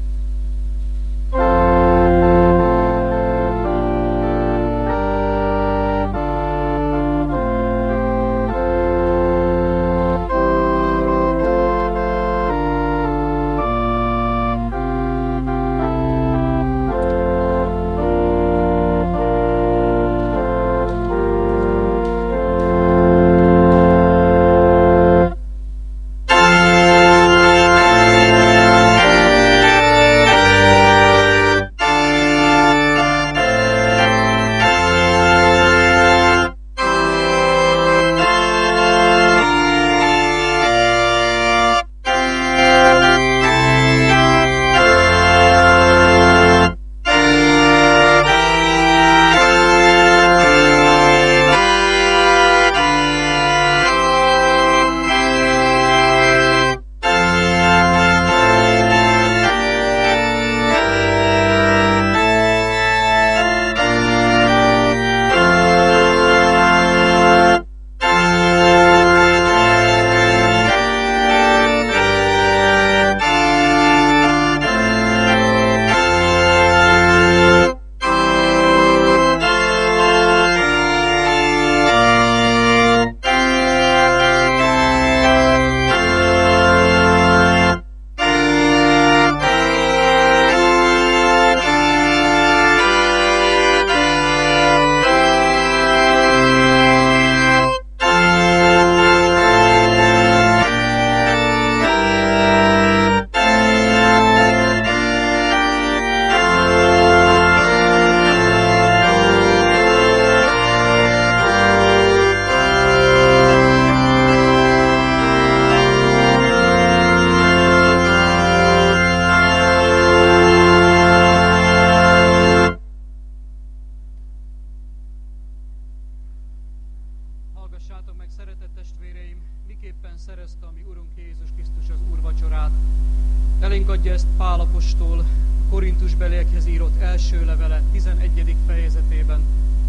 Elénk adja ezt Pál apostol a Korintusbeliekhez írott első levele 11. fejezetében,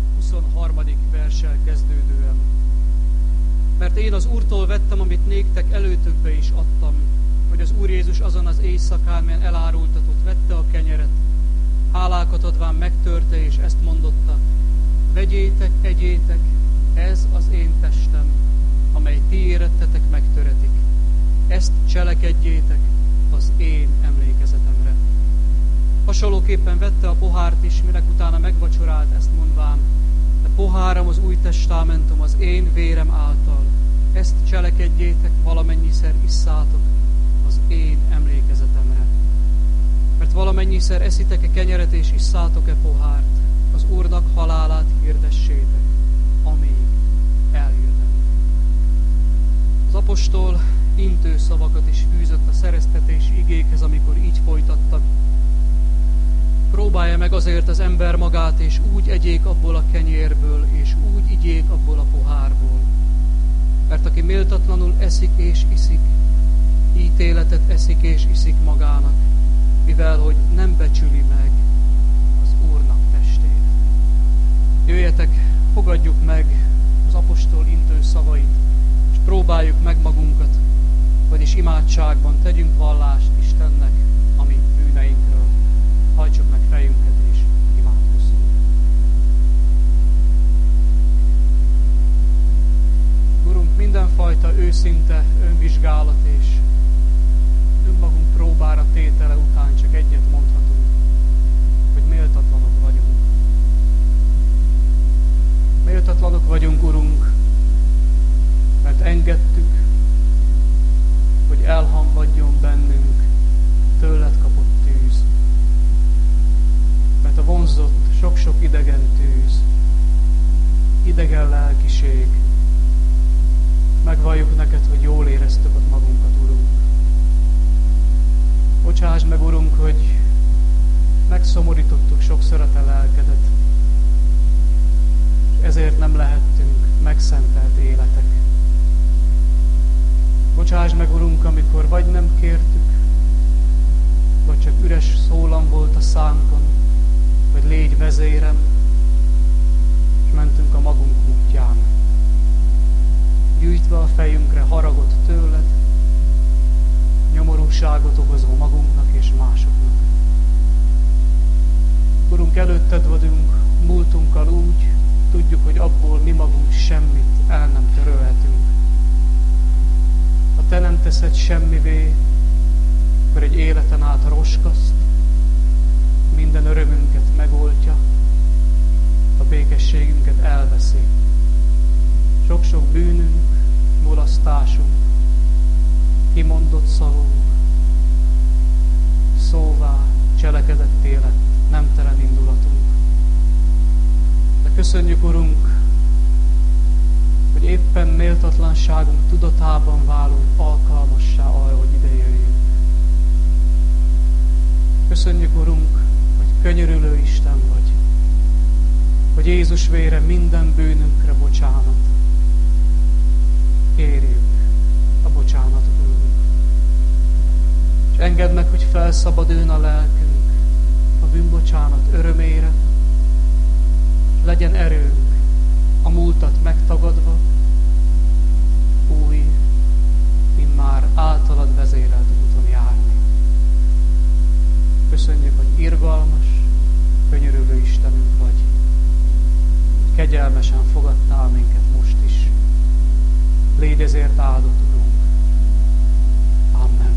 23. verssel kezdődően. Mert én az Úrtól vettem, amit néktek előtökbe is adtam, hogy az Úr Jézus azon az éjszakán, melyen elárultatott, vette a kenyeret, hálákat adván megtörte, és ezt mondotta: vegyétek, egyétek, ez az én testem, amely ti érettetek megtöretik. Ezt cselekedjétek az én emlékezetemre. Hasonlóképpen vette a pohárt is, minek utána megvacsorált, ezt mondván: de poháram az új testamentum az én vérem által. Ezt cselekedjétek, valamennyiszer isszátok az én emlékezetemre. Mert valamennyiszer eszitek-e kenyeret és isszátok-e pohárt, az Úrnak halálát hirdessétek, amíg eljövem. Az apostol intő szavakat is fűzött a szereztetés igékhez, amikor így folytatta: próbálja meg azért az ember magát, és úgy egyék abból a kenyérből, és úgy igyék abból a pohárból. Mert aki méltatlanul eszik és iszik, ítéletet eszik és iszik magának, mivel hogy nem becsüli meg az Úrnak testét. Jöjjetek, fogadjuk meg az apostol intő szavait, és próbáljuk meg magunkat, vagyis imádságban tegyünk vallást Istennek a mi bűneinkről. Hajtsuk meg fejünket és imádkozzunk. Urunk, mindenfajta őszinte önvizsgálat és önmagunk próbára tétele után csak egyet mondhatunk, hogy méltatlanok vagyunk. Méltatlanok vagyunk, Urunk, mert engedtük, hogy elhamvadjon bennünk tőled kapott tűz. Mert a vonzott sok-sok idegen tűz, idegen lelkiség. Megvalljuk neked, hogy jól éreztük ott magunkat, Urunk. Bocsásd meg, Urunk, hogy megszomorítottuk sokszor a te lelkedet, és ezért nem lehettünk megszentelt életek. Bocsáss meg, Urunk, amikor vagy nem kértük, vagy csak üres szólam volt a szánkon, hogy légy vezérem, és mentünk a magunk útján, gyűjtve a fejünkre haragot tőled, nyomorúságot okozva magunknak és másoknak. Urunk, előtted vagyunk múltunkkal úgy, tudjuk, hogy abból mi magunk semmit el nem törölhetünk. Ha te nem teszed semmivé, akkor egy életen át roskaszt, minden örömünket megoltja, a békességünket elveszi. Sok-sok bűnünk, mulasztásunk, kimondott szavunk, szóvá, cselekedett élet, nemtelen indulatunk. De köszönjük, Urunk, hogy éppen méltatlanságunk tudatában válunk alkalmassá arra, hogy ide jöjjünk. Köszönjük, Urunk, hogy könyörülő Isten vagy, hogy Jézus vére minden bűnünkre bocsánat. Kérjük a bocsánatot, Urunk. És engedd meg, hogy felszabaduljon a lelkünk a bűnbocsánat örömére, legyen erőnk a múltat megtagadva, új, immár általad vezérelt úton járni. Köszönjük, hogy irgalmas, könyörülő Istenünk vagy. Kegyelmesen fogadtál minket most is. Légy ezért áldott, Urunk. Amen.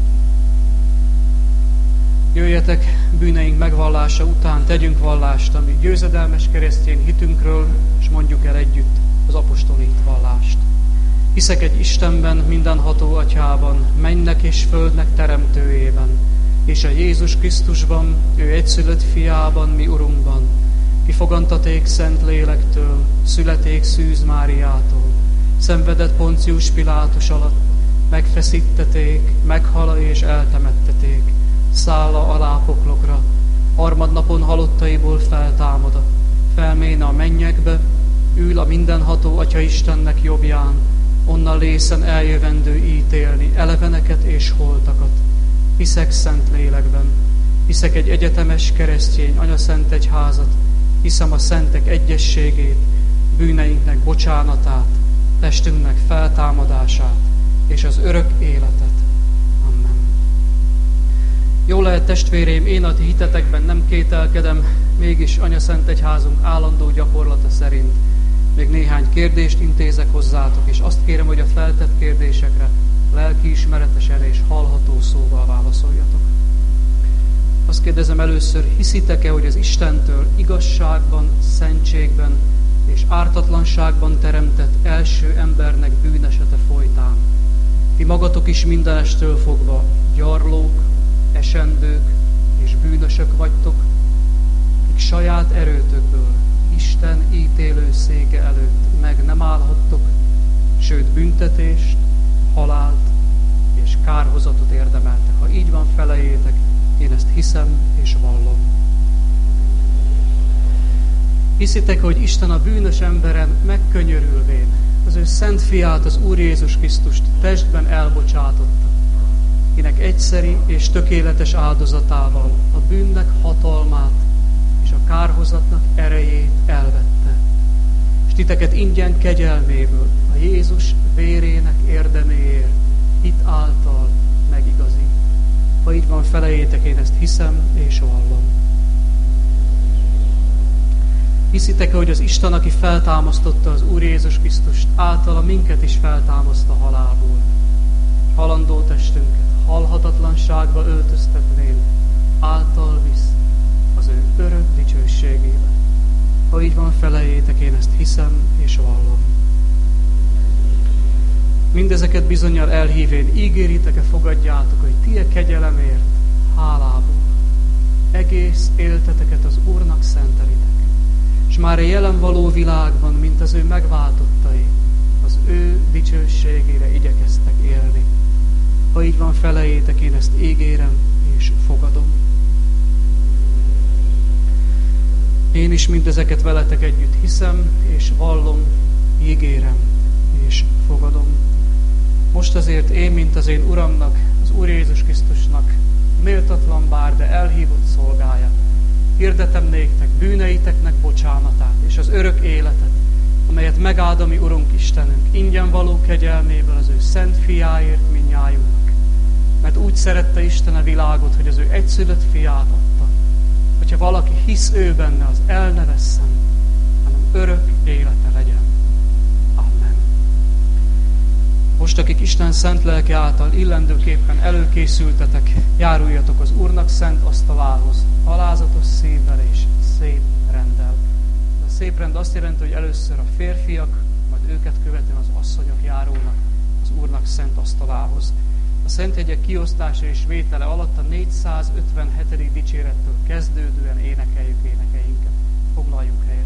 Jöjjetek, bűneink megvallása után tegyünk vallást, ami győzedelmes keresztény hitünkről, és mondjuk el együtt az apostoli hitvallást. Hiszek egy Istenben, mindenható Atyában, mennek és földnek teremtőjében, és a Jézus Krisztusban, ő egyszülött fiában, mi Urunkban, ki fogantaték Szent Lélektől, születék Szűz Máriától, szenvedett Poncius Pilátus alatt, megfeszítették, meghala és eltemetteték, szálla alá poklokra, harmadnapon halottaiból feltámada, felméne a mennyekbe, ül a mindenható Atya Istennek jobbján, onnan lészen eljövendő ítélni eleveneket és holtakat. Hiszek Szent Lélekben, hiszek egy egyetemes keresztény anyaszent egyházat, hiszem a szentek egyességét, bűneinknek bocsánatát, testünknek feltámadását és az örök életet. Amen. Jól lehet, testvéreim, én a ti hitetekben nem kételkedem, mégis anyaszent egyházunk állandó gyakorlata szerint még néhány kérdést intézek hozzátok, és azt kérem, hogy a feltett kérdésekre lelkiismeretesen és hallható szóval válaszoljatok. Azt kérdezem először, hiszitek-e, hogy az Istentől igazságban, szentségben és ártatlanságban teremtett első embernek bűnesete folytán ti magatok is mindenestől fogva gyarlók, esendők és bűnösök vagytok, akik saját erőtökből Isten ítélő széke előtt meg nem állhattok, sőt büntetést, halált és kárhozatot érdemeltek. Ha így van, feleljétek, én ezt hiszem és vallom. Hiszitek, hogy Isten a bűnös emberen megkönyörülvén az ő szent fiát, az Úr Jézus Krisztust testben elbocsátotta, kinek egyszeri és tökéletes áldozatával a bűnnek hatalmát és a kárhozatnak erejét elvette, és titeket ingyen kegyelméből a Jézus vérének érdeméért hit által megigazít. Ha így van, feleljétek, én ezt hiszem és vallom. Hiszitek, hogy az Isten, aki feltámasztotta az Úr Jézus Krisztust, általa minket is feltámaszta halálból, halandó testünket halhatatlanságba öltöztetnén, által visz az ő örök dicsőségébe. Ha így van, feleljétek, én ezt hiszem és vallom. Mindezeket bizonnyal elhívén ígéritek-e, fogadjátok, hogy ti kegyelemért, hálából egész élteteket az Úrnak szentelitek, és már a jelen való világban, mint az ő megváltottai, az ő dicsőségére igyekeztek élni. Ha így van, feleljétek, én ezt ígérem és fogadom. Én is mindezeket veletek együtt hiszem és vallom, ígérem és fogadom. Most azért én, mint az én Uramnak, az Úr Jézus Krisztusnak, méltatlan bár, de elhívott szolgája, hirdetem néktek bűneiteknek bocsánatát és az örök életet, amelyet megáld a mi Urunk Istenünk, ingyen való kegyelméből az ő szent fiáért mindnyájunknak. Mert úgy szerette Isten a világot, hogy az ő egyszülött fiát adta, hogyha valaki hisz ő benne, az el ne vesszen, hanem örök élete legyen. Amen. Most, akik Isten szent lelke által illendőképpen előkészültetek, járuljatok az Úrnak szent asztalához, alázatos szívvel és szép renddel. A szép rend azt jelenti, hogy először a férfiak, majd őket követően az asszonyok járulnak az Úrnak szent asztalához. A szentjegyek kiosztása és vétele alatt a 457. dicsérettől kezdődően énekeljük énekeinket. Foglaljunk helyet.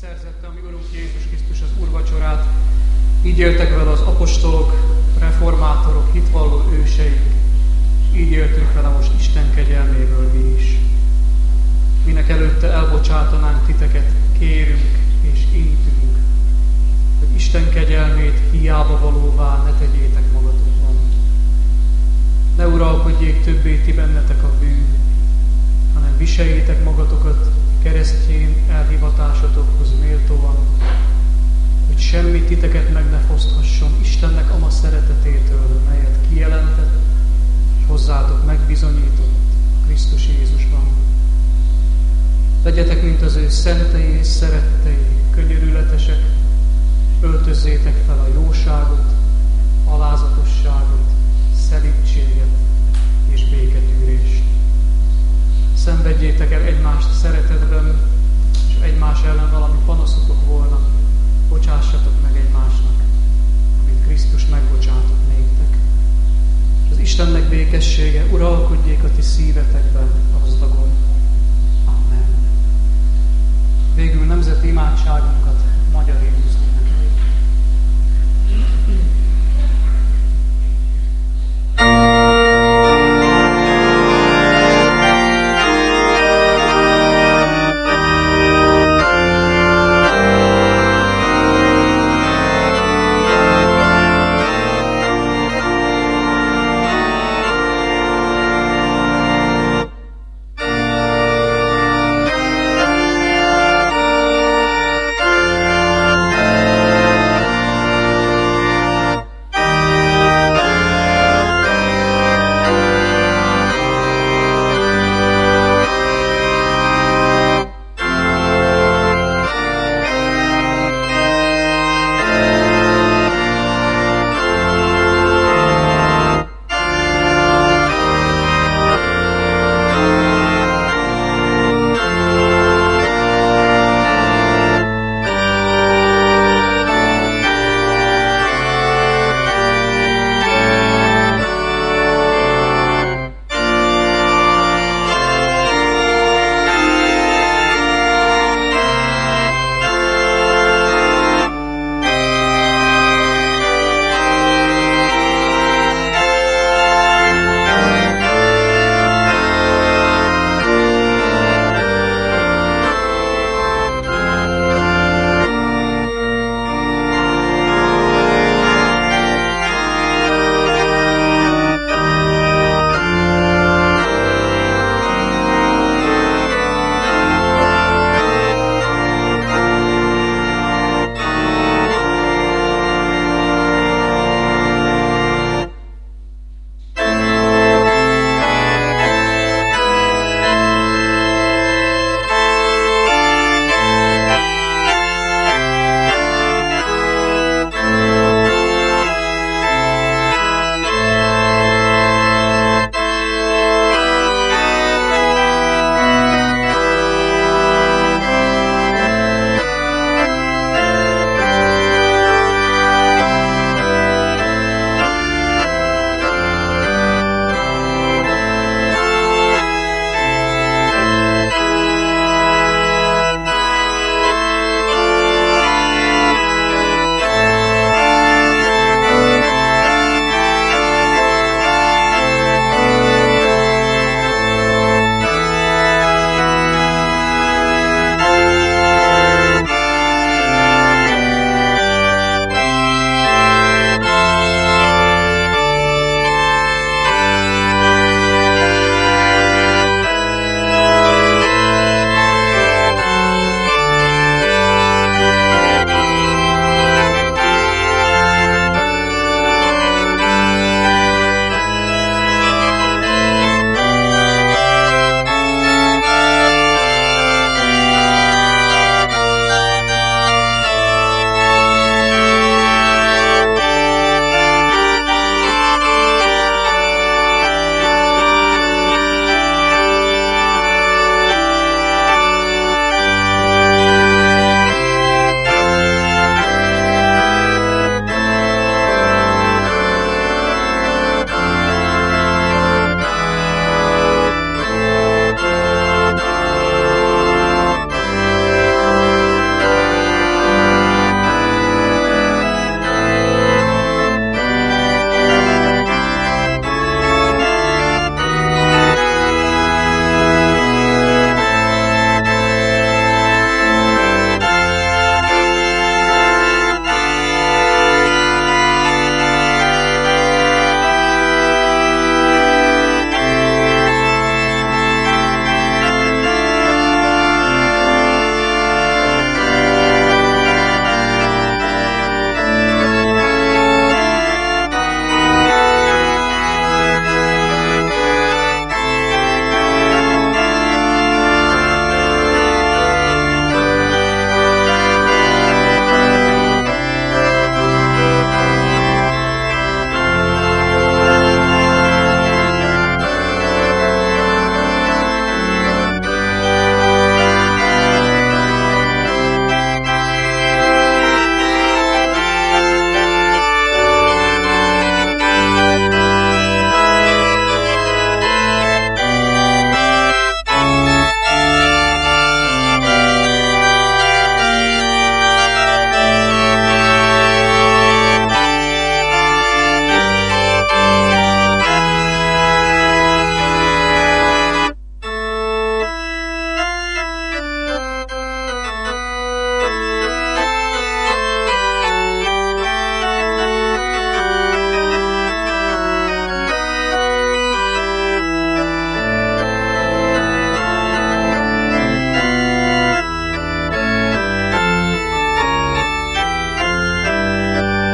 szerzette a mi Urunk Jézus Krisztus az úrvacsorát, így éltek vele az apostolok, reformátorok, hitvalló őseink, és így éltünk vele most Isten kegyelméből mi is. Minek előtte elbocsátanánk titeket, kérünk és intünk, hogy Isten kegyelmét hiába valóvá ne tegyétek magatokban. Ne uralkodjék többé ti bennetek a bűn, hanem viseljétek magatokat keresztény elhivatásotokhoz méltóan, hogy semmi titeket meg ne foszthasson Istennek ama szeretetétől, melyet kijelentett, és hozzátok megbizonyított Krisztus Jézusban. Legyetek, mint az ő szentei és szerettei, könyörületesek, öltözzétek fel a jóságot, alázatosságot, szelídséget és béketűrést. Szenvedjétek el egymást szeretetben, és egymás ellen valami panaszotok volna, bocsássatok meg egymásnak, amit Krisztus megbocsátott néktek. És az Istennek békessége uralkodjék a ti szívetekben gazdagon. Amen. Végül nemzeti imádságunkat magyarul